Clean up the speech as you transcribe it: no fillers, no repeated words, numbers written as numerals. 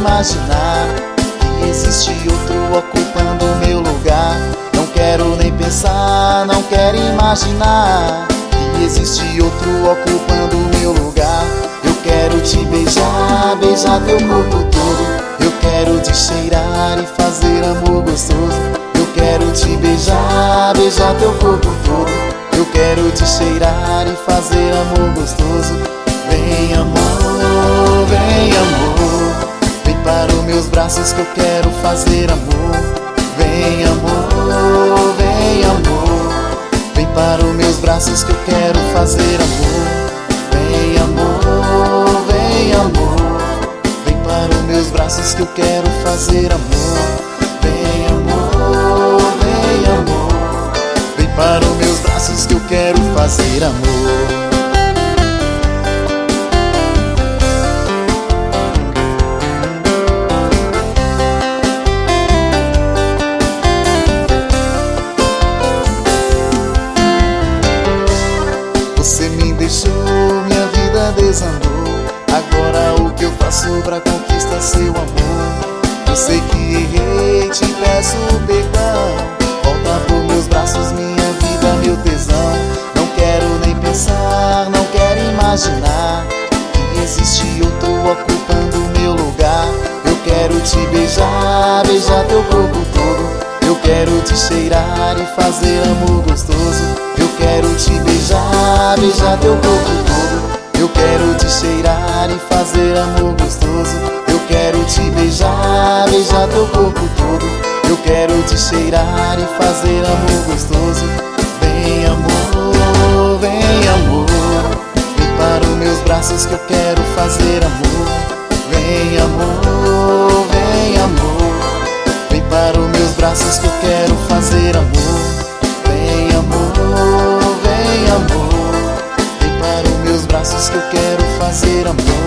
imaginar que existe outro ocupando o meu lugar. Não quero nem pensar, não quero imaginar que existe outro ocupando o meu lugar. Eu quero te beijar, beijar teu corpo todo. Eu quero te cheirar e fazer amor gostoso. Eu quero te beijar, beijar teu corpo todo. Eu quero te cheirar e fazer amor gostoso. Vem amor, vem amor, vem para os meus braços que eu quero fazer amor. Vem amor, vem amor, vem para os meus braços que eu quero fazer amor. Vem amor, vem amor, vem para os meus braços que eu quero fazer amor. Vem amor, vem amor, vem para os meus braços que eu quero fazer amor. Você me deixou, minha vida desandou. Agora o que eu faço pra conquistar seu amor? Eu sei que errei, te peço perdão. Volta pros meus braços, minha vida, meu tesão. Não quero nem pensar, não quero imaginar que existe outro ocupando o meu lugar. Eu quero te beijar, beijar teu corpo todo. Eu quero te cheirar e fazer amor gostoso. Eu quero te beijar, beijar teu corpo todo. Eu quero te cheirar e fazer amor gostoso. Eu quero te beijar, beijar teu corpo todo. Eu quero te cheirar e fazer amor gostoso. Vem amor, vem amor, vem para os meus braços que eu quero fazer amor. Vem amor, vem amor, vem para os meus braços que eu quero fazer amor. Vem amor, vem amor, vem para os meus braços que eu quero fazer amor.